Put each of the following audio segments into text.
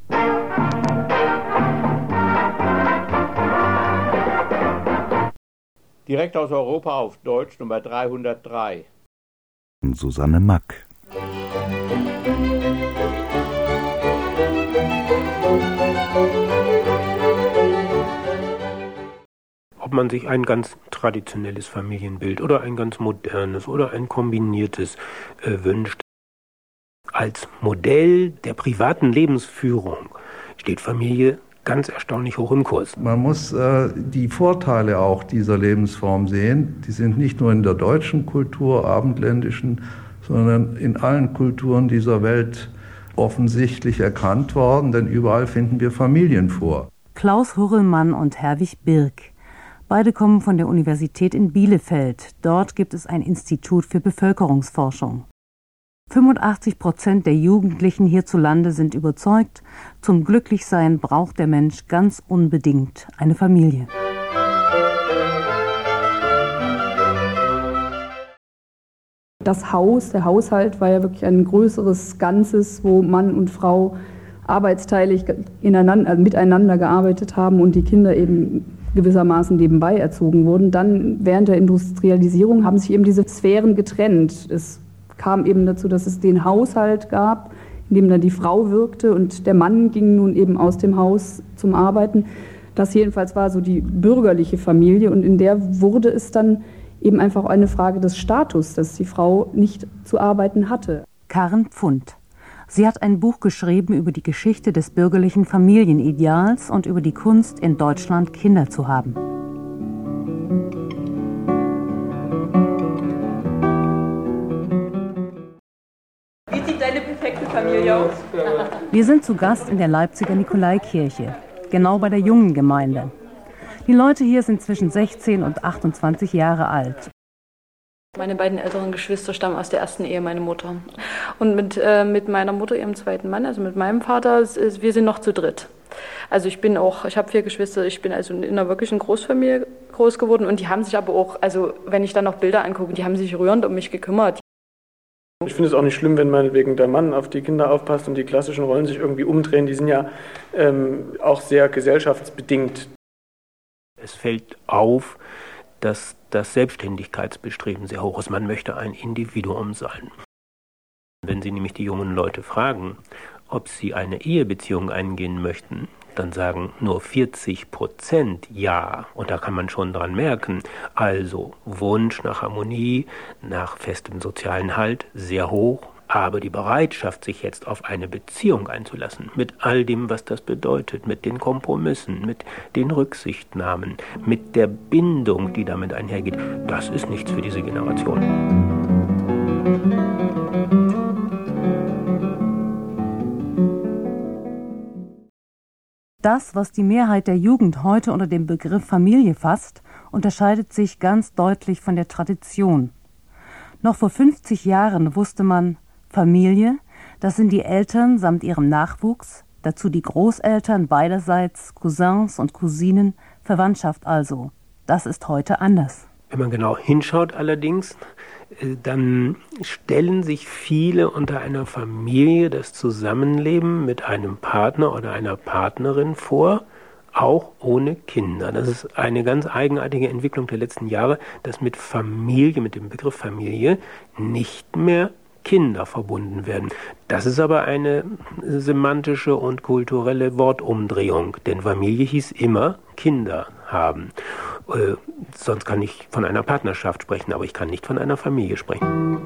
Direkt aus Europa auf Deutsch Nummer 303. Susanne Mack. Ob man sich ein ganz traditionelles Familienbild oder ein ganz modernes oder ein kombiniertes wünscht. Als Modell der privaten Lebensführung steht Familie ganz erstaunlich hoch im Kurs. Man muss die Vorteile auch dieser Lebensform sehen. Die sind nicht nur in der deutschen Kultur, abendländischen, sondern in allen Kulturen dieser Welt offensichtlich erkannt worden, denn überall finden wir Familien vor. Klaus Hurrellmann und Herwig Birk. Beide kommen von der Universität in Bielefeld. Dort gibt es ein Institut für Bevölkerungsforschung. 85% der Jugendlichen hierzulande sind überzeugt, zum Glücklichsein braucht der Mensch ganz unbedingt eine Familie. Das Haus, der Haushalt war ja wirklich ein größeres Ganzes, wo Mann und Frau arbeitsteilig miteinander gearbeitet haben und die Kinder eben gewissermaßen nebenbei erzogen wurden. Dann während der Industrialisierung haben sich eben diese Sphären getrennt. Es kam eben dazu, dass es den Haushalt gab, in dem dann die Frau wirkte und der Mann ging nun eben aus dem Haus zum Arbeiten. Das jedenfalls war so die bürgerliche Familie und in der wurde es dann eben einfach eine Frage des Status, dass die Frau nicht zu arbeiten hatte. Karen Pfund. Sie hat ein Buch geschrieben über die Geschichte des bürgerlichen Familienideals und über die Kunst, in Deutschland Kinder zu haben. Wie sieht deine perfekte Familie aus? Wir sind zu Gast in der Leipziger Nikolaikirche, genau bei der jungen Gemeinde. Die Leute hier sind zwischen 16 und 28 Jahre alt. Meine beiden älteren Geschwister stammen aus der ersten Ehe, meine Mutter. Und mit meiner Mutter, ihrem zweiten Mann, also mit meinem Vater, wir sind noch zu dritt. Also ich habe 4 Geschwister, ich bin also in einer wirklichen Großfamilie groß geworden und die haben sich aber auch, also wenn ich dann noch Bilder angucke, die haben sich rührend um mich gekümmert. Ich finde es auch nicht schlimm, wenn meinetwegen der Mann auf die Kinder aufpasst und die klassischen Rollen sich irgendwie umdrehen. Die sind ja auch sehr gesellschaftsbedingt. Es fällt auf, dass das Selbstständigkeitsbestreben sehr hoch ist. Man möchte ein Individuum sein. Wenn Sie nämlich die jungen Leute fragen, ob sie eine Ehebeziehung eingehen möchten, dann sagen nur 40% ja. Und da kann man schon dran merken. Also Wunsch nach Harmonie, nach festem sozialen Halt, sehr hoch. Aber die Bereitschaft, sich jetzt auf eine Beziehung einzulassen, mit all dem, was das bedeutet, mit den Kompromissen, mit den Rücksichtnahmen, mit der Bindung, die damit einhergeht, das ist nichts für diese Generation. Das, was die Mehrheit der Jugend heute unter dem Begriff Familie fasst, unterscheidet sich ganz deutlich von der Tradition. Noch vor 50 Jahren wusste man, Familie, das sind die Eltern samt ihrem Nachwuchs, dazu die Großeltern beiderseits, Cousins und Cousinen, Verwandtschaft also. Das ist heute anders. Wenn man genau hinschaut allerdings, dann stellen sich viele unter einer Familie das Zusammenleben mit einem Partner oder einer Partnerin vor, auch ohne Kinder. Das ist eine ganz eigenartige Entwicklung der letzten Jahre, dass mit Familie, mit dem Begriff Familie nicht mehr Kinder verbunden werden. Das ist aber eine semantische und kulturelle Wortumdrehung, denn Familie hieß immer Kinder haben. Sonst kann ich von einer Partnerschaft sprechen, aber ich kann nicht von einer Familie sprechen.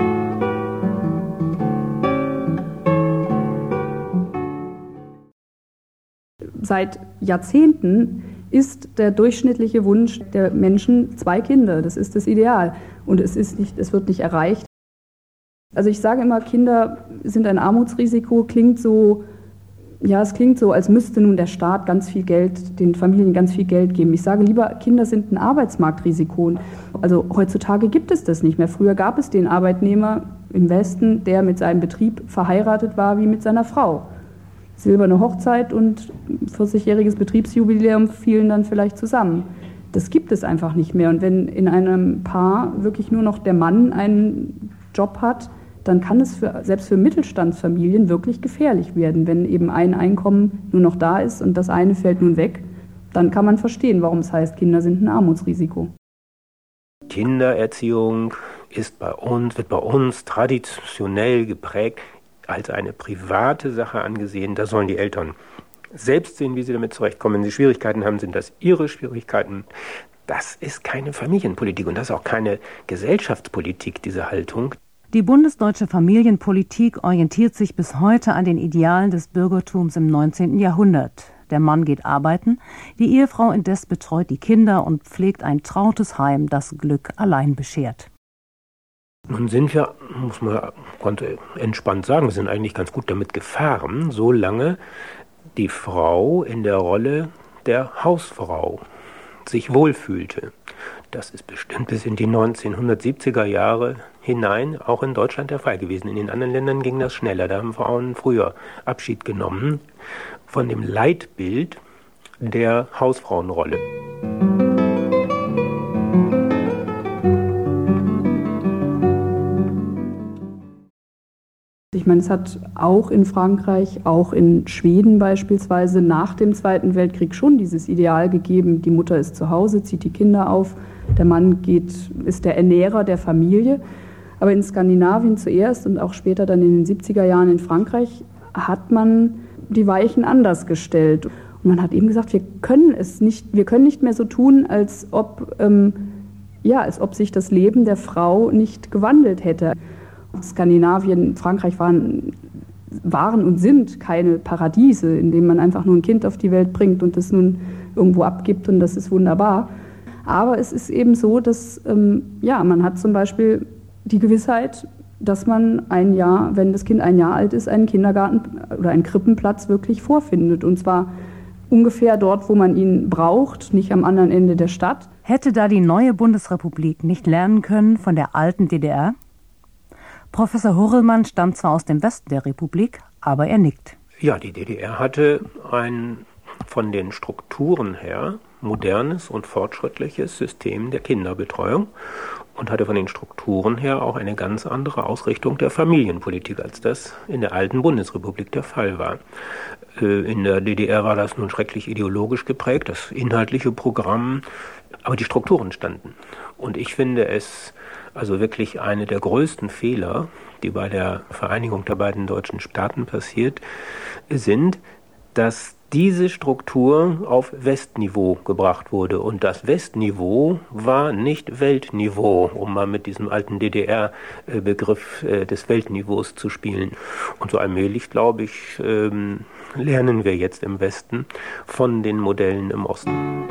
Seit Jahrzehnten ist der durchschnittliche Wunsch der Menschen 2 Kinder. Das ist das Ideal. Und es wird nicht erreicht. Also ich sage immer, Kinder sind ein Armutsrisiko, es klingt so, als müsste nun der Staat ganz viel Geld, den Familien ganz viel Geld geben. Ich sage lieber, Kinder sind ein Arbeitsmarktrisiko. Also heutzutage gibt es das nicht mehr. Früher gab es den Arbeitnehmer im Westen, der mit seinem Betrieb verheiratet war wie mit seiner Frau. Silberne Hochzeit und 40-jähriges Betriebsjubiläum fielen dann vielleicht zusammen. Das gibt es einfach nicht mehr. Und wenn in einem Paar wirklich nur noch der Mann einen Job hat, dann kann es selbst für Mittelstandsfamilien wirklich gefährlich werden, wenn eben ein Einkommen nur noch da ist und das eine fällt nun weg. Dann kann man verstehen, warum es heißt, Kinder sind ein Armutsrisiko. Kindererziehung wird bei uns traditionell geprägt als eine private Sache angesehen. Da sollen die Eltern selbst sehen, wie sie damit zurechtkommen. Wenn sie Schwierigkeiten haben, sind das ihre Schwierigkeiten. Das ist keine Familienpolitik und das ist auch keine Gesellschaftspolitik, diese Haltung. Die bundesdeutsche Familienpolitik orientiert sich bis heute an den Idealen des Bürgertums im 19. Jahrhundert. Der Mann geht arbeiten, die Ehefrau indes betreut die Kinder und pflegt ein trautes Heim, das Glück allein beschert. Nun sind wir, konnte entspannt sagen, wir sind eigentlich ganz gut damit gefahren, solange die Frau in der Rolle der Hausfrau sich wohlfühlte. Das ist bestimmt bis in die 1970er Jahre hinein auch in Deutschland der Fall gewesen. In den anderen Ländern ging das schneller. Da haben Frauen früher Abschied genommen von dem Leitbild der Hausfrauenrolle. Ich meine, es hat auch in Frankreich, auch in Schweden beispielsweise nach dem Zweiten Weltkrieg schon dieses Ideal gegeben, die Mutter ist zu Hause, zieht die Kinder auf, der Mann ist der Ernährer der Familie. Aber in Skandinavien zuerst und auch später dann in den 70er Jahren in Frankreich hat man die Weichen anders gestellt. Und man hat eben gesagt, wir können nicht mehr so tun, als ob sich das Leben der Frau nicht gewandelt hätte. Skandinavien, Frankreich waren und sind keine Paradiese, in denen man einfach nur ein Kind auf die Welt bringt und das nun irgendwo abgibt und das ist wunderbar. Aber es ist eben so, dass man hat zum Beispiel die Gewissheit, dass man wenn das Kind 1 Jahr alt ist, einen Kindergarten oder einen Krippenplatz wirklich vorfindet. Und zwar ungefähr dort, wo man ihn braucht, nicht am anderen Ende der Stadt. Hätte da die neue Bundesrepublik nicht lernen können von der alten DDR? Professor Hurrellmann stammt zwar aus dem Westen der Republik, aber er nickt. Ja, die DDR hatte ein von den Strukturen her modernes und fortschrittliches System der Kinderbetreuung und hatte von den Strukturen her auch eine ganz andere Ausrichtung der Familienpolitik, als das in der alten Bundesrepublik der Fall war. In der DDR war das nun schrecklich ideologisch geprägt, das inhaltliche Programm, aber die Strukturen standen. Und ich finde es also wirklich eine der größten Fehler, die bei der Vereinigung der beiden deutschen Staaten passiert sind, dass diese Struktur auf Westniveau gebracht wurde. Und das Westniveau war nicht Weltniveau, um mal mit diesem alten DDR-Begriff des Weltniveaus zu spielen. Und so allmählich, glaube ich, lernen wir jetzt im Westen von den Modellen im Osten.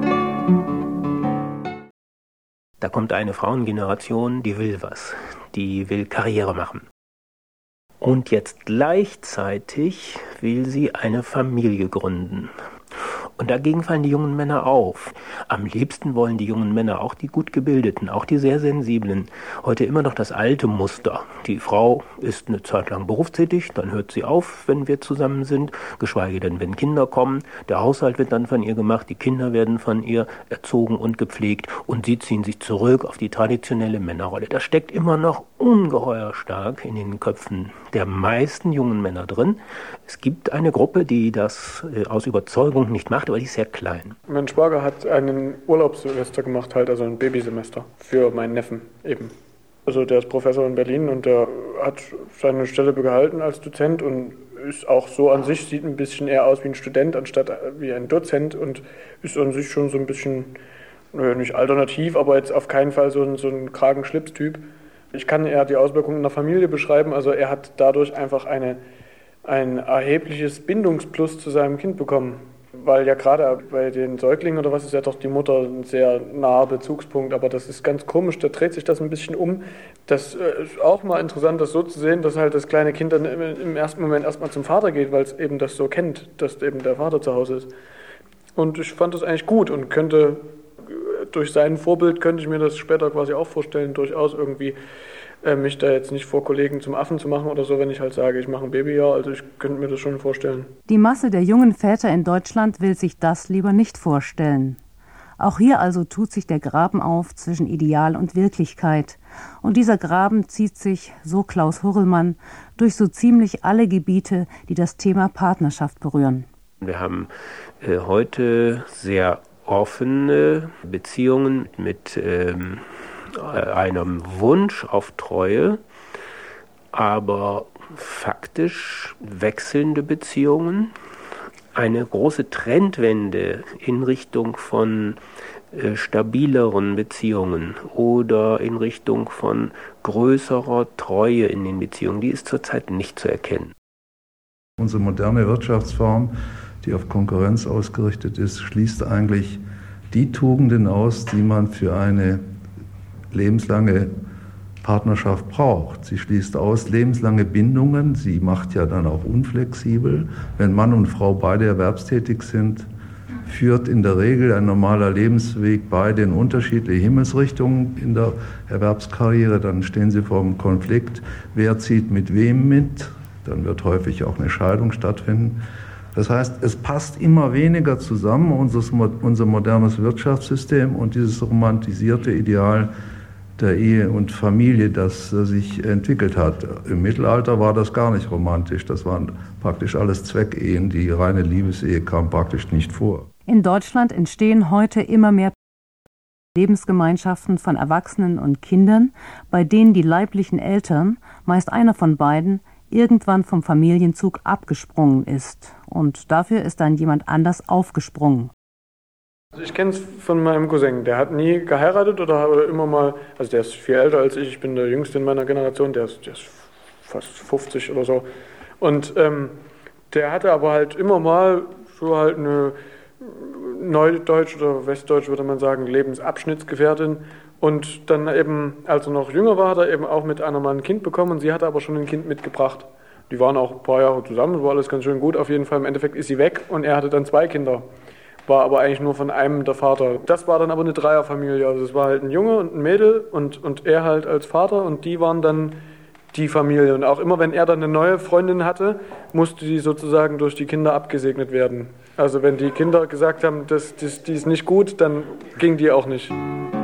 Da kommt eine Frauengeneration, die will was, die will Karriere machen. Und jetzt gleichzeitig will sie eine Familie gründen. Und dagegen fallen die jungen Männer auf. Am liebsten wollen die jungen Männer, auch die gut gebildeten, auch die sehr sensiblen, heute immer noch das alte Muster. Die Frau ist eine Zeit lang berufstätig, dann hört sie auf, wenn wir zusammen sind, geschweige denn, wenn Kinder kommen. Der Haushalt wird dann von ihr gemacht, die Kinder werden von ihr erzogen und gepflegt und sie ziehen sich zurück auf die traditionelle Männerrolle. Das steckt immer noch ungeheuer stark in den Köpfen der meisten jungen Männer drin. Es gibt eine Gruppe, die das aus Überzeugung nicht macht, aber die ist sehr klein. Mein Schwager hat einen Urlaubssemester gemacht, also ein Babysemester für meinen Neffen eben. Also der ist Professor in Berlin und der hat seine Stelle behalten als Dozent und ist auch so an sich, sieht ein bisschen eher aus wie ein Student anstatt wie ein Dozent und ist an sich schon so ein bisschen, nicht alternativ, aber jetzt auf keinen Fall so ein Kragen-Schlips-Typ. Ich kann eher die Auswirkungen in der Familie beschreiben, also er hat dadurch einfach ein erhebliches Bindungsplus zu seinem Kind bekommen. Weil ja gerade bei den Säuglingen oder was ist ja doch die Mutter ein sehr naher Bezugspunkt, aber das ist ganz komisch, da dreht sich das ein bisschen um. Das ist auch mal interessant, das so zu sehen, dass halt das kleine Kind dann im ersten Moment erstmal zum Vater geht, weil es eben das so kennt, dass eben der Vater zu Hause ist. Und ich fand das eigentlich gut und durch sein Vorbild könnte ich mir das später quasi auch vorstellen, durchaus irgendwie mich da jetzt nicht vor Kollegen zum Affen zu machen oder so, wenn ich halt sage, ich mache ein Babyjahr, also ich könnte mir das schon vorstellen. Die Masse der jungen Väter in Deutschland will sich das lieber nicht vorstellen. Auch hier also tut sich der Graben auf zwischen Ideal und Wirklichkeit. Und dieser Graben zieht sich, so Klaus Hurrellmann, durch so ziemlich alle Gebiete, die das Thema Partnerschaft berühren. Wir haben heute sehr offene Beziehungen mit einem Wunsch auf Treue, aber faktisch wechselnde Beziehungen, eine große Trendwende in Richtung von stabileren Beziehungen oder in Richtung von größerer Treue in den Beziehungen, die ist zurzeit nicht zu erkennen. Unsere moderne Wirtschaftsform, die auf Konkurrenz ausgerichtet ist, schließt eigentlich die Tugenden aus, die man für eine lebenslange Partnerschaft braucht. Sie schließt aus lebenslange Bindungen, sie macht ja dann auch unflexibel. Wenn Mann und Frau beide erwerbstätig sind, führt in der Regel ein normaler Lebensweg beide in unterschiedliche Himmelsrichtungen in der Erwerbskarriere. Dann stehen sie vor einem Konflikt, wer zieht mit wem mit, dann wird häufig auch eine Scheidung stattfinden. Das heißt, es passt immer weniger zusammen, unser modernes Wirtschaftssystem und dieses romantisierte Ideal der Ehe und Familie, das sich entwickelt hat. Im Mittelalter war das gar nicht romantisch, das waren praktisch alles Zweckehen, die reine Liebesehe kam praktisch nicht vor. In Deutschland entstehen heute immer mehr Lebensgemeinschaften von Erwachsenen und Kindern, bei denen die leiblichen Eltern, meist einer von beiden, irgendwann vom Familienzug abgesprungen ist. Und dafür ist dann jemand anders aufgesprungen. Also ich kenne es von meinem Cousin, der hat nie geheiratet oder immer mal, also der ist viel älter als ich bin der Jüngste in meiner Generation, der ist fast 50 oder so. Und der hatte aber halt immer mal so halt eine Neudeutsch oder Westdeutsch würde man sagen, Lebensabschnittsgefährtin. Und dann eben, als er noch jünger war, hat er eben auch mit einer Mann ein Kind bekommen und sie hatte aber schon ein Kind mitgebracht. Die waren auch ein paar Jahre zusammen, war alles ganz schön gut. Auf jeden Fall im Endeffekt ist sie weg und er hatte dann 2 Kinder. War aber eigentlich nur von einem der Vater. Das war dann aber eine Dreierfamilie. Also es war halt ein Junge und ein Mädel und er halt als Vater und die waren dann die Familie. Und auch immer, wenn er dann eine neue Freundin hatte, musste die sozusagen durch die Kinder abgesegnet werden. Also wenn die Kinder gesagt haben, die ist nicht gut, dann ging die auch nicht.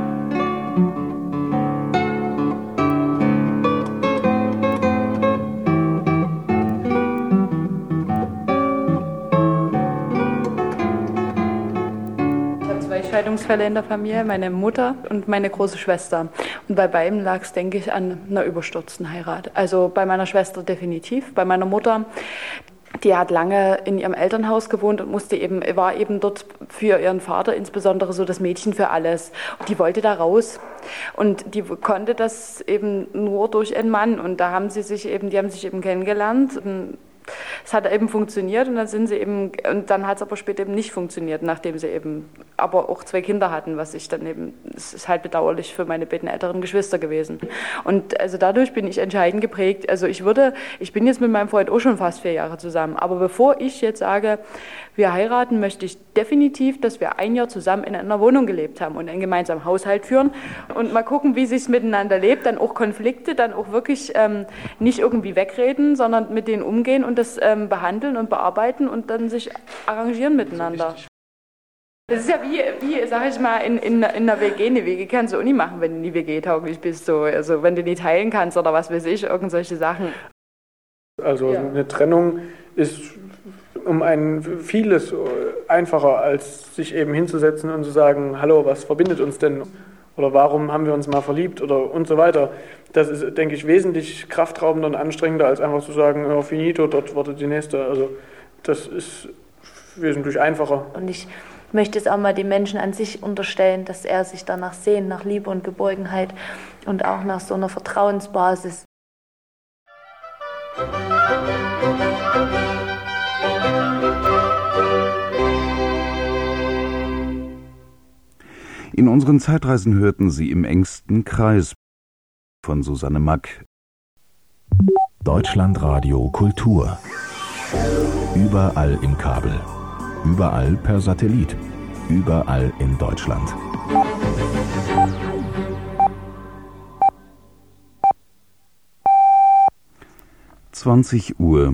Scheidungsfälle in der Familie, meine Mutter und meine große Schwester. Und bei beiden lag es, denke ich, an einer überstürzten Heirat. Also bei meiner Schwester definitiv, bei meiner Mutter, die hat lange in ihrem Elternhaus gewohnt und war eben dort für ihren Vater insbesondere so das Mädchen für alles. Und die wollte da raus und die konnte das eben nur durch einen Mann. Und da haben die haben sich eben kennengelernt. Es hat eben funktioniert und dann hat es aber später eben nicht funktioniert, nachdem sie eben aber auch 2 Kinder hatten, was ich dann eben, das ist halt bedauerlich für meine beiden älteren Geschwister gewesen. Und also dadurch bin ich entscheidend geprägt. Also ich bin jetzt mit meinem Freund auch schon fast 4 Jahre zusammen, aber bevor ich jetzt sage, wir heiraten, möchte ich definitiv, dass wir 1 Jahr zusammen in einer Wohnung gelebt haben und einen gemeinsamen Haushalt führen und mal gucken, wie sich's miteinander lebt, dann auch Konflikte, dann auch wirklich nicht irgendwie wegreden, sondern mit denen umgehen und das behandeln und bearbeiten und dann sich arrangieren miteinander. Das ist ja wie sag ich mal, in einer WG. Eine WG kannst du auch nicht machen, wenn du nie WG-tauglich bist. So. Also wenn du nicht teilen kannst oder was weiß ich, irgendwelche Sachen. Also ja. Eine Trennung ist um ein vieles einfacher, als sich eben hinzusetzen und zu sagen, hallo, was verbindet uns denn? Oder warum haben wir uns mal verliebt oder und so weiter. Das ist, denke ich, wesentlich kraftraubender und anstrengender, als einfach zu sagen, oh, finito, dort wartet die nächste. Also das ist wesentlich einfacher. Und ich möchte es auch mal dem Menschen an sich unterstellen, dass er sich danach sehnt, nach Liebe und Geborgenheit und auch nach so einer Vertrauensbasis. In unseren Zeitreisen hörten Sie Im engsten Kreis von Susanne Mack. Deutschlandradio Kultur. Überall im Kabel. Überall per Satellit. Überall in Deutschland. Uhr.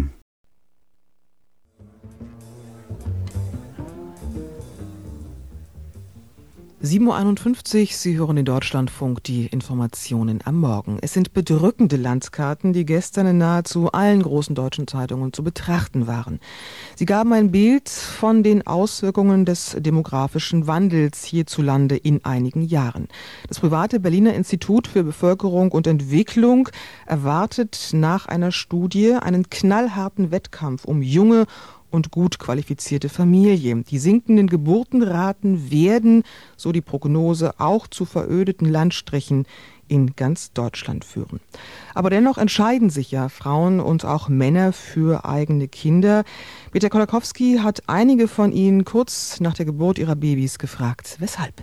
7.51 Uhr, Sie hören in Deutschlandfunk die Informationen am Morgen. Es sind bedrückende Landkarten, die gestern in nahezu allen großen deutschen Zeitungen zu betrachten waren. Sie gaben ein Bild von den Auswirkungen des demografischen Wandels hierzulande in einigen Jahren. Das private Berliner Institut für Bevölkerung und Entwicklung erwartet nach einer Studie einen knallharten Wettkampf um junge und gut qualifizierte Familie. Die sinkenden Geburtenraten werden, so die Prognose, auch zu verödeten Landstrichen in ganz Deutschland führen. Aber dennoch entscheiden sich ja Frauen und auch Männer für eigene Kinder. Peter Kolakowski hat einige von ihnen kurz nach der Geburt ihrer Babys gefragt. Weshalb?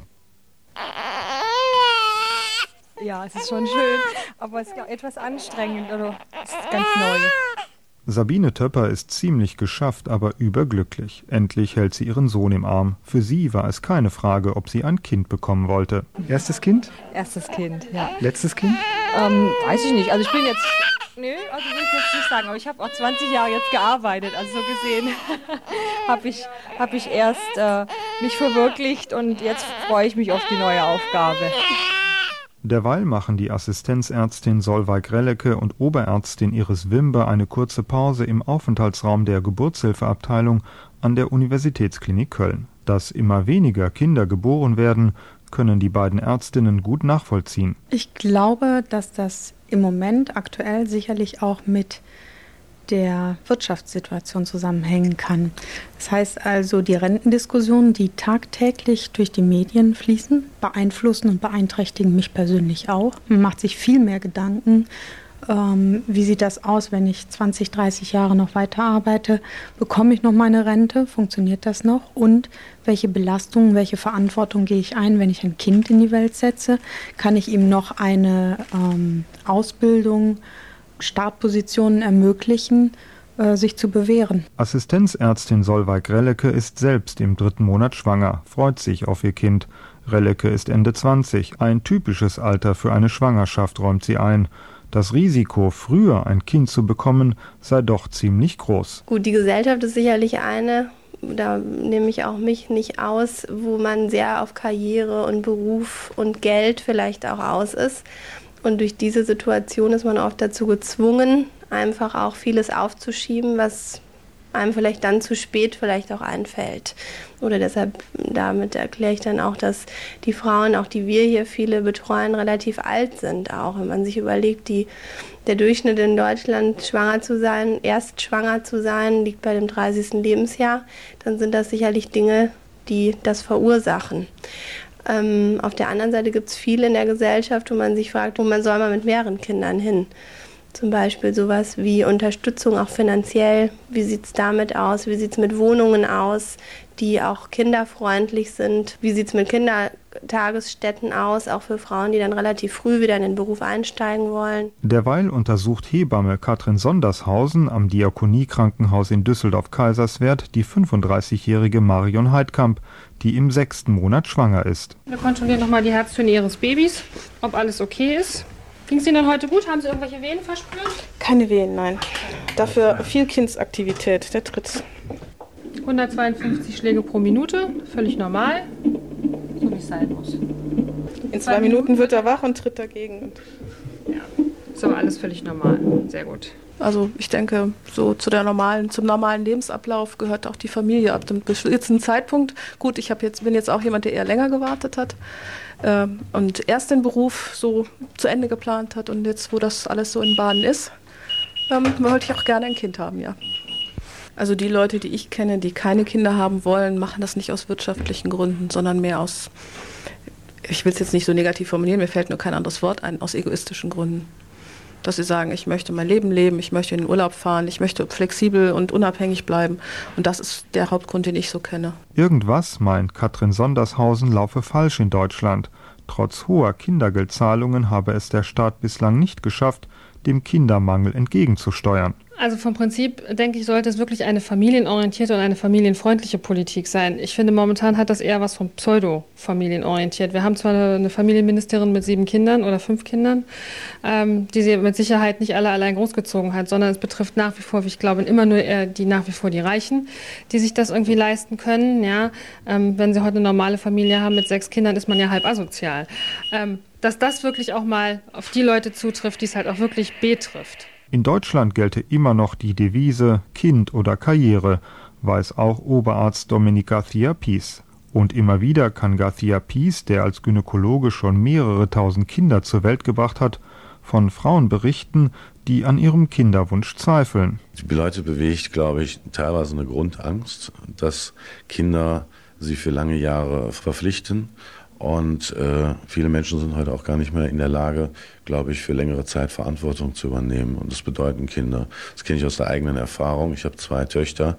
Ja, es ist schon schön, aber es ist auch etwas anstrengend, oder es ist ganz neu. Sabine Töpper ist ziemlich geschafft, aber überglücklich. Endlich hält sie ihren Sohn im Arm. Für sie war es keine Frage, ob sie ein Kind bekommen wollte. Erstes Kind? Erstes Kind, ja. Letztes Kind? Weiß ich nicht. Also ich bin jetzt, will ich jetzt nicht sagen, aber ich habe auch 20 Jahre jetzt gearbeitet. Also so gesehen habe ich erst mich verwirklicht und jetzt freue ich mich auf die neue Aufgabe. Derweil machen die Assistenzärztin Solveig Rellecke und Oberärztin Iris Wimber eine kurze Pause im Aufenthaltsraum der Geburtshilfeabteilung an der Universitätsklinik Köln. Dass immer weniger Kinder geboren werden, können die beiden Ärztinnen gut nachvollziehen. Ich glaube, dass das im Moment aktuell sicherlich auch mit der Wirtschaftssituation zusammenhängen kann. Das heißt also, die Rentendiskussionen, die tagtäglich durch die Medien fließen, beeinflussen und beeinträchtigen mich persönlich auch. Man macht sich viel mehr Gedanken, wie sieht das aus, wenn ich 20, 30 Jahre noch weiter arbeite? Bekomme ich noch meine Rente? Funktioniert das noch? Und welche Belastungen, welche Verantwortung gehe ich ein, wenn ich ein Kind in die Welt setze? Kann ich ihm noch eine Ausbildung, Startpositionen ermöglichen, sich zu bewähren. Assistenzärztin Solveig Rellecke ist selbst im 3. Monat schwanger, freut sich auf ihr Kind. Rellecke ist Ende 20, ein typisches Alter für eine Schwangerschaft, räumt sie ein. Das Risiko, früher ein Kind zu bekommen, sei doch ziemlich groß. Gut, die Gesellschaft ist sicherlich eine, da nehme ich auch mich nicht aus, wo man sehr auf Karriere und Beruf und Geld vielleicht auch aus ist. Und durch diese Situation ist man oft dazu gezwungen, einfach auch vieles aufzuschieben, was einem vielleicht dann zu spät vielleicht auch einfällt. Oder deshalb, damit erkläre ich dann auch, dass die Frauen, auch die wir hier viele betreuen, relativ alt sind auch. Wenn man sich überlegt, der Durchschnitt in Deutschland erst schwanger zu sein, liegt bei dem 30. Lebensjahr, dann sind das sicherlich Dinge, die das verursachen. Auf der anderen Seite gibt es viele in der Gesellschaft, wo man sich fragt, wo man soll man mit mehreren Kindern hin. Zum Beispiel sowas wie Unterstützung auch finanziell. Wie sieht es damit aus? Wie sieht es mit Wohnungen aus, die auch kinderfreundlich sind? Wie sieht es mit Kindertagesstätten aus, auch für Frauen, die dann relativ früh wieder in den Beruf einsteigen wollen? Derweil untersucht Hebamme Katrin Sondershausen am Diakoniekrankenhaus in Düsseldorf-Kaiserswerth die 35-jährige Marion Heidkamp, die im 6. Monat schwanger ist. Wir kontrollieren nochmal die Herztöne Ihres Babys, ob alles okay ist. Ging es Ihnen denn heute gut? Haben Sie irgendwelche Wehen verspürt? Keine Wehen, nein. Dafür viel Kindsaktivität, der Tritt. 152 Schläge pro Minute, völlig normal, so wie es sein muss. In 2 Minuten wird er wach und tritt dagegen. Ja, ist aber alles völlig normal, sehr gut. Also ich denke, so zum normalen Lebensablauf gehört auch die Familie ab dem bestimmten Zeitpunkt. Gut, bin jetzt auch jemand, der eher länger gewartet hat und erst den Beruf so zu Ende geplant hat. Und jetzt, wo das alles so in Bahnen ist, wollte ich auch gerne ein Kind haben, ja. Also die Leute, die ich kenne, die keine Kinder haben wollen, machen das nicht aus wirtschaftlichen Gründen, sondern mehr aus, ich will es jetzt nicht so negativ formulieren, mir fällt nur kein anderes Wort ein, aus egoistischen Gründen. Dass sie sagen, ich möchte mein Leben leben, ich möchte in den Urlaub fahren, ich möchte flexibel und unabhängig bleiben. Und das ist der Hauptgrund, den ich so kenne. Irgendwas, meint Katrin Sondershausen, laufe falsch in Deutschland. Trotz hoher Kindergeldzahlungen habe es der Staat bislang nicht geschafft, dem Kindermangel entgegenzusteuern. Also vom Prinzip, denke ich, sollte es wirklich eine familienorientierte und eine familienfreundliche Politik sein. Ich finde, momentan hat das eher was von pseudo-familienorientiert. Wir haben zwar eine Familienministerin mit 7 Kindern oder 5 Kindern, die sie mit Sicherheit nicht alle allein großgezogen hat, sondern es betrifft nach wie vor, ich glaube, immer nur nach wie vor die Reichen, die sich das irgendwie leisten können. Ja? Wenn sie heute eine normale Familie haben mit 6 Kindern, ist man ja halb asozial. Dass das wirklich auch mal auf die Leute zutrifft, die es halt auch wirklich betrifft. In Deutschland gelte immer noch die Devise Kind oder Karriere, weiß auch Oberarzt Dominic Garcia-Pies. Und immer wieder kann Garcia-Pies, der als Gynäkologe schon mehrere tausend Kinder zur Welt gebracht hat, von Frauen berichten, die an ihrem Kinderwunsch zweifeln. Die Leute bewegt, glaube ich, teilweise eine Grundangst, dass Kinder sie für lange Jahre verpflichten. Und viele Menschen sind heute auch gar nicht mehr in der Lage, glaube ich, für längere Zeit Verantwortung zu übernehmen. Und das bedeuten Kinder. Das kenne ich aus der eigenen Erfahrung. Ich habe 2 Töchter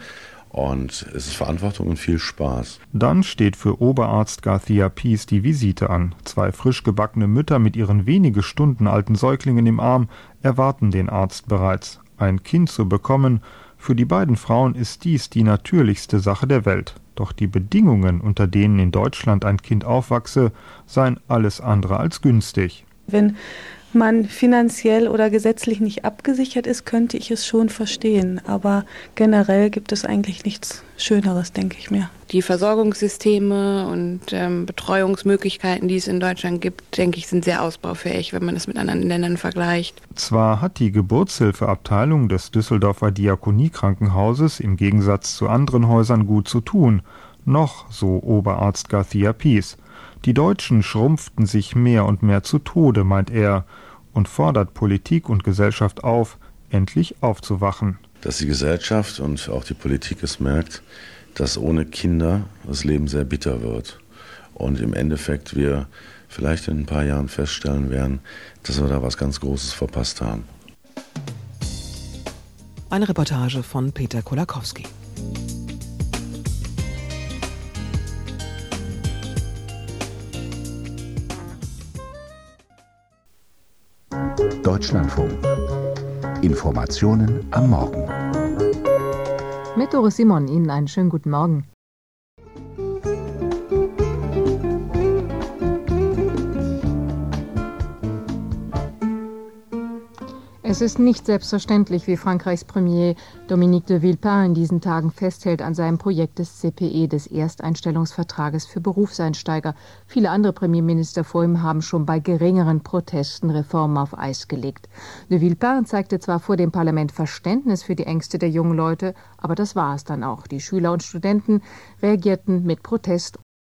und es ist Verantwortung und viel Spaß. Dann steht für Oberarzt Garcia-Pies die Visite an. 2 frisch gebackene Mütter mit ihren wenige Stunden alten Säuglingen im Arm erwarten den Arzt bereits. Ein Kind zu bekommen, für die beiden Frauen ist dies die natürlichste Sache der Welt. Doch die Bedingungen, unter denen in Deutschland ein Kind aufwachse, seien alles andere als günstig. Wenn man finanziell oder gesetzlich nicht abgesichert ist, könnte ich es schon verstehen. Aber generell gibt es eigentlich nichts Schöneres, denke ich mir. Die Versorgungssysteme und Betreuungsmöglichkeiten, die es in Deutschland gibt, denke ich, sind sehr ausbaufähig, wenn man das mit anderen Ländern vergleicht. Zwar hat die Geburtshilfeabteilung des Düsseldorfer Diakoniekrankenhauses im Gegensatz zu anderen Häusern gut zu tun, noch, so Oberarzt Garcia-Pies. Die Deutschen schrumpften sich mehr und mehr zu Tode, meint er, und fordert Politik und Gesellschaft auf, endlich aufzuwachen. Dass die Gesellschaft und auch die Politik es merkt, dass ohne Kinder das Leben sehr bitter wird. Und im Endeffekt wir vielleicht in ein paar Jahren feststellen werden, dass wir da was ganz Großes verpasst haben. Eine Reportage von Peter Kolakowski. Deutschlandfunk. Informationen am Morgen. Mit Doris Simon Ihnen einen schönen guten Morgen. Es ist nicht selbstverständlich, wie Frankreichs Premier Dominique de Villepin in diesen Tagen festhält an seinem Projekt des CPE, des Ersteinstellungsvertrages für Berufseinsteiger. Viele andere Premierminister vor ihm haben schon bei geringeren Protesten Reformen auf Eis gelegt. De Villepin zeigte zwar vor dem Parlament Verständnis für die Ängste der jungen Leute, aber das war es dann auch. Die Schüler und Studenten reagierten mit Protest.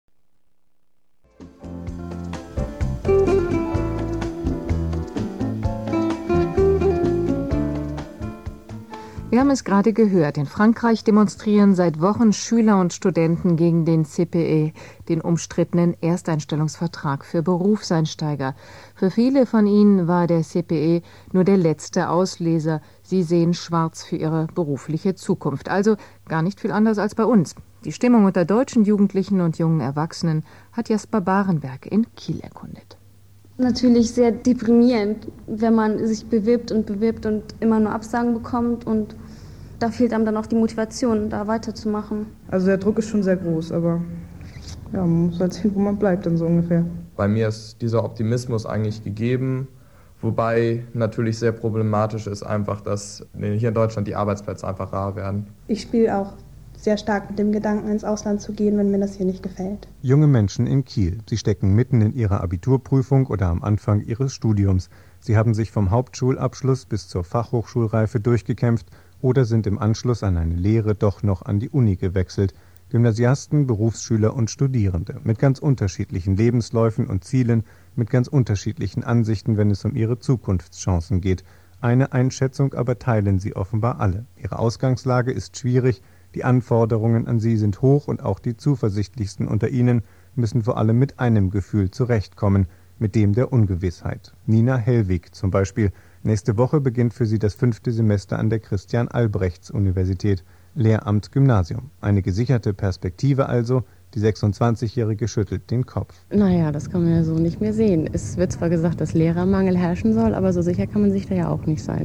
Wir haben es gerade gehört. In Frankreich demonstrieren seit Wochen Schüler und Studenten gegen den CPE, den umstrittenen Ersteinstellungsvertrag für Berufseinsteiger. Für viele von ihnen war der CPE nur der letzte Auslöser. Sie sehen schwarz für ihre berufliche Zukunft. Also gar nicht viel anders als bei uns. Die Stimmung unter deutschen Jugendlichen und jungen Erwachsenen hat Jasper Barenberg in Kiel erkundet. Natürlich sehr deprimierend, wenn man sich bewirbt und immer nur Absagen bekommt, und da fehlt einem dann auch die Motivation, da weiterzumachen. Also der Druck ist schon sehr groß, aber ja, man muss halt sehen, wo man bleibt dann so ungefähr. Bei mir ist dieser Optimismus eigentlich gegeben, wobei natürlich sehr problematisch ist einfach, dass hier in Deutschland die Arbeitsplätze einfach rar werden. Ich spiele auch sehr stark mit dem Gedanken, ins Ausland zu gehen, wenn mir das hier nicht gefällt. Junge Menschen in Kiel. Sie stecken mitten in ihrer Abiturprüfung oder am Anfang ihres Studiums. Sie haben sich vom Hauptschulabschluss bis zur Fachhochschulreife durchgekämpft oder sind im Anschluss an eine Lehre doch noch an die Uni gewechselt. Gymnasiasten, Berufsschüler und Studierende mit ganz unterschiedlichen Lebensläufen und Zielen, mit ganz unterschiedlichen Ansichten, wenn es um ihre Zukunftschancen geht. Eine Einschätzung aber teilen sie offenbar alle. Ihre Ausgangslage ist schwierig, die Anforderungen an sie sind hoch und auch die Zuversichtlichsten unter ihnen müssen vor allem mit einem Gefühl zurechtkommen, mit dem der Ungewissheit. Nina Hellwig zum Beispiel. Nächste Woche beginnt für sie das 5. Semester an der Christian-Albrechts-Universität, Lehramt Gymnasium. Eine gesicherte Perspektive also. Die 26-Jährige schüttelt den Kopf. Naja, das kann man ja so nicht mehr sehen. Es wird zwar gesagt, dass Lehrermangel herrschen soll, aber so sicher kann man sich da ja auch nicht sein.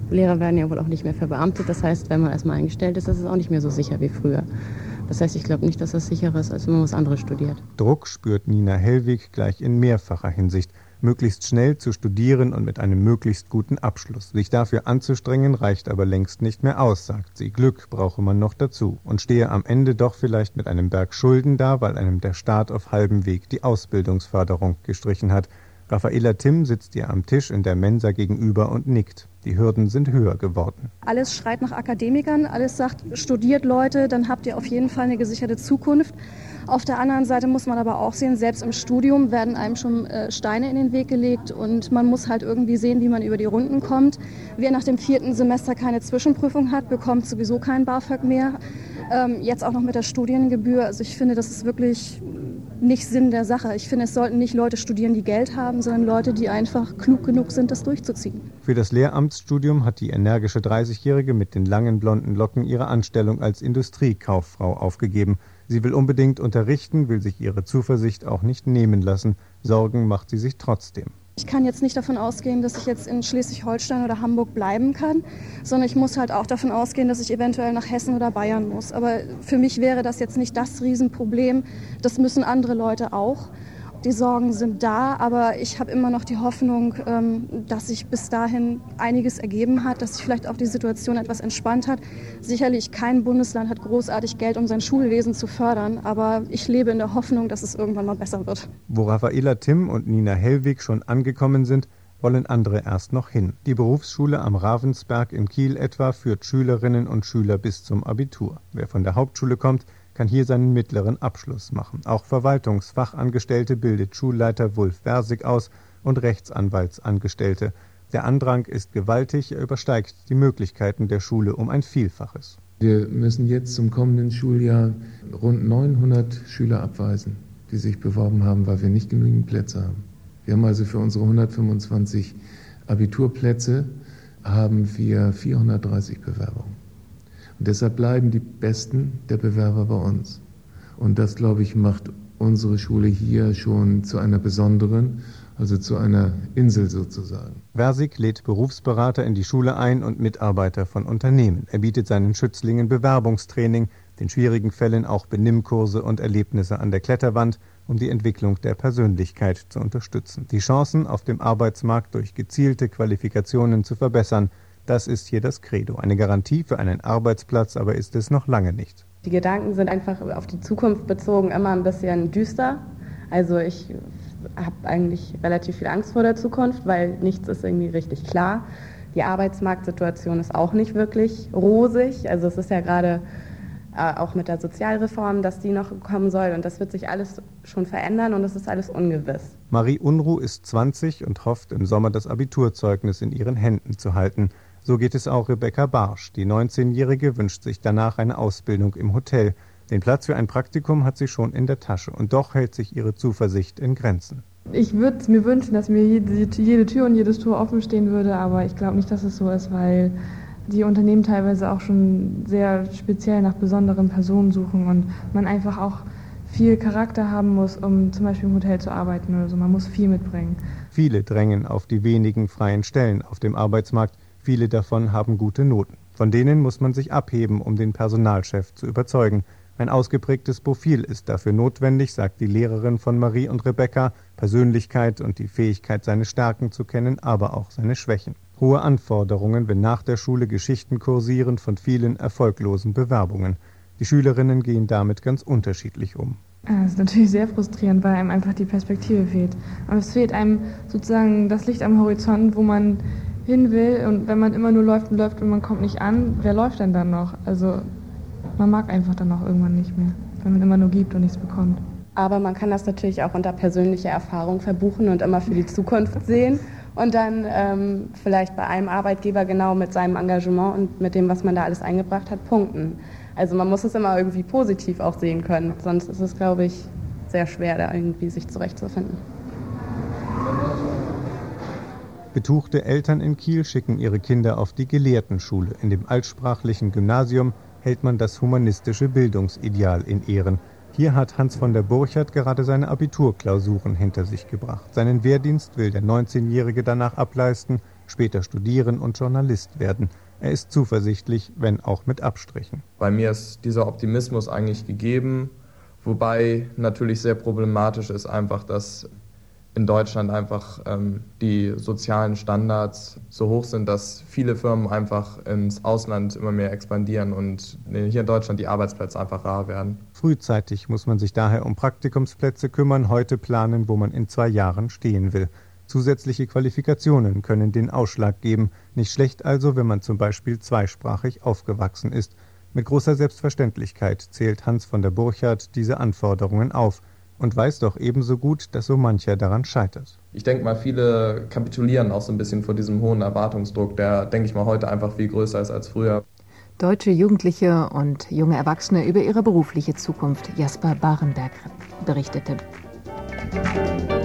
Lehrer werden ja wohl auch nicht mehr verbeamtet. Das heißt, wenn man erstmal eingestellt ist, ist es auch nicht mehr so sicher wie früher. Das heißt, ich glaube nicht, dass das sicherer ist, als wenn man was anderes studiert. Druck spürt Nina Hellwig gleich in mehrfacher Hinsicht. Möglichst schnell zu studieren und mit einem möglichst guten Abschluss. Sich dafür anzustrengen, reicht aber längst nicht mehr aus, sagt sie. Glück brauche man noch dazu und stehe am Ende doch vielleicht mit einem Berg Schulden da, weil einem der Staat auf halbem Weg die Ausbildungsförderung gestrichen hat. Raffaela Timm sitzt ihr am Tisch in der Mensa gegenüber und nickt. Die Hürden sind höher geworden. Alles schreit nach Akademikern, alles sagt, studiert Leute, dann habt ihr auf jeden Fall eine gesicherte Zukunft. Auf der anderen Seite muss man aber auch sehen, selbst im Studium werden einem schon Steine in den Weg gelegt und man muss halt irgendwie sehen, wie man über die Runden kommt. Wer nach dem 4. Semester keine Zwischenprüfung hat, bekommt sowieso kein BAföG mehr. Jetzt auch noch mit der Studiengebühr. Also ich finde, das ist wirklich nicht Sinn der Sache. Ich finde, es sollten nicht Leute studieren, die Geld haben, sondern Leute, die einfach klug genug sind, das durchzuziehen. Für das Lehramtsstudium hat die energische 30-Jährige mit den langen blonden Locken ihre Anstellung als Industriekauffrau aufgegeben. Sie will unbedingt unterrichten, will sich ihre Zuversicht auch nicht nehmen lassen. Sorgen macht sie sich trotzdem. Ich kann jetzt nicht davon ausgehen, dass ich jetzt in Schleswig-Holstein oder Hamburg bleiben kann, sondern ich muss halt auch davon ausgehen, dass ich eventuell nach Hessen oder Bayern muss. Aber für mich wäre das jetzt nicht das Riesenproblem. Das müssen andere Leute auch. Die Sorgen sind da, aber ich habe immer noch die Hoffnung, dass sich bis dahin einiges ergeben hat, dass sich vielleicht auch die Situation etwas entspannt hat. Sicherlich kein Bundesland hat großartig Geld, um sein Schulwesen zu fördern, aber ich lebe in der Hoffnung, dass es irgendwann mal besser wird. Wo Raffaela Timm und Nina Hellwig schon angekommen sind, wollen andere erst noch hin. Die Berufsschule am Ravensberg in Kiel etwa führt Schülerinnen und Schüler bis zum Abitur. Wer von der Hauptschule kommt, kann hier seinen mittleren Abschluss machen. Auch Verwaltungsfachangestellte bildet Schulleiter Wulf Versig aus und Rechtsanwaltsangestellte. Der Andrang ist gewaltig, er übersteigt die Möglichkeiten der Schule um ein Vielfaches. Wir müssen jetzt zum kommenden Schuljahr rund 900 Schüler abweisen, die sich beworben haben, weil wir nicht genügend Plätze haben. Wir haben also für unsere 125 Abiturplätze haben wir 430 Bewerbungen. Und deshalb bleiben die Besten der Bewerber bei uns. Und das, glaube ich, macht unsere Schule hier schon zu einer besonderen, also zu einer Insel sozusagen. Versig lädt Berufsberater in die Schule ein und Mitarbeiter von Unternehmen. Er bietet seinen Schützlingen Bewerbungstraining, den schwierigen Fällen auch Benimmkurse und Erlebnisse an der Kletterwand, um die Entwicklung der Persönlichkeit zu unterstützen. Die Chancen auf dem Arbeitsmarkt durch gezielte Qualifikationen zu verbessern, das ist hier das Credo. Eine Garantie für einen Arbeitsplatz aber ist es noch lange nicht. Die Gedanken sind einfach auf die Zukunft bezogen immer ein bisschen düster. Also ich habe eigentlich relativ viel Angst vor der Zukunft, weil nichts ist irgendwie richtig klar. Die Arbeitsmarktsituation ist auch nicht wirklich rosig. Also es ist ja gerade auch mit der Sozialreform, dass die noch kommen soll. Und das wird sich alles schon verändern und es ist alles ungewiss. Marie Unruh ist 20 und hofft, im Sommer das Abiturzeugnis in ihren Händen zu halten. So geht es auch Rebecca Barsch. Die 19-Jährige wünscht sich danach eine Ausbildung im Hotel. Den Platz für ein Praktikum hat sie schon in der Tasche. Und doch hält sich ihre Zuversicht in Grenzen. Ich würde es mir wünschen, dass mir jede Tür und jedes Tor offen stehen würde, aber ich glaube nicht, dass es so ist, weil die Unternehmen teilweise auch schon sehr speziell nach besonderen Personen suchen und man einfach auch viel Charakter haben muss, um zum Beispiel im Hotel zu arbeiten oder so. Man muss viel mitbringen. Viele drängen auf die wenigen freien Stellen auf dem Arbeitsmarkt. Viele davon haben gute Noten. Von denen muss man sich abheben, um den Personalchef zu überzeugen. Ein ausgeprägtes Profil ist dafür notwendig, sagt die Lehrerin von Marie und Rebecca. Persönlichkeit und die Fähigkeit, seine Stärken zu kennen, aber auch seine Schwächen. Hohe Anforderungen, wenn nach der Schule Geschichten kursieren von vielen erfolglosen Bewerbungen. Die Schülerinnen gehen damit ganz unterschiedlich um. Das ist natürlich sehr frustrierend, weil einem einfach die Perspektive fehlt. Aber es fehlt einem sozusagen das Licht am Horizont, wo man hin will, und wenn man immer nur läuft und man kommt nicht an, wer läuft denn dann noch? Also man mag einfach dann auch irgendwann nicht mehr, wenn man immer nur gibt und nichts bekommt. Aber man kann das natürlich auch unter persönlicher Erfahrung verbuchen und immer für die Zukunft sehen und dann vielleicht bei einem Arbeitgeber genau mit seinem Engagement und mit dem, was man da alles eingebracht hat, punkten. Also man muss es immer irgendwie positiv auch sehen können, sonst ist es, glaube ich, sehr schwer, da irgendwie sich zurechtzufinden. Betuchte Eltern in Kiel schicken ihre Kinder auf die Gelehrtenschule. In dem altsprachlichen Gymnasium hält man das humanistische Bildungsideal in Ehren. Hier hat Hans von der Burchert gerade seine Abiturklausuren hinter sich gebracht. Seinen Wehrdienst will der 19-Jährige danach ableisten. später studieren und Journalist werden. Er ist zuversichtlich, wenn auch mit Abstrichen. Bei mir ist dieser Optimismus eigentlich gegeben, wobei natürlich sehr problematisch ist einfach, dass in Deutschland einfach die sozialen Standards so hoch sind, dass viele Firmen einfach ins Ausland immer mehr expandieren und hier in Deutschland die Arbeitsplätze einfach rar werden. Frühzeitig muss man sich daher um Praktikumsplätze kümmern, heute planen, wo man in 2 Jahren stehen will. Zusätzliche Qualifikationen können den Ausschlag geben. Nicht schlecht also, wenn man zum Beispiel zweisprachig aufgewachsen ist. Mit großer Selbstverständlichkeit zählt Hans von der Burchardt diese Anforderungen auf und weiß doch ebenso gut, dass so mancher daran scheitert. Ich denke mal, viele kapitulieren auch so ein bisschen vor diesem hohen Erwartungsdruck, der, denke ich mal, heute einfach viel größer ist als früher. Deutsche Jugendliche und junge Erwachsene über ihre berufliche Zukunft. Jasper Barenberg berichtete.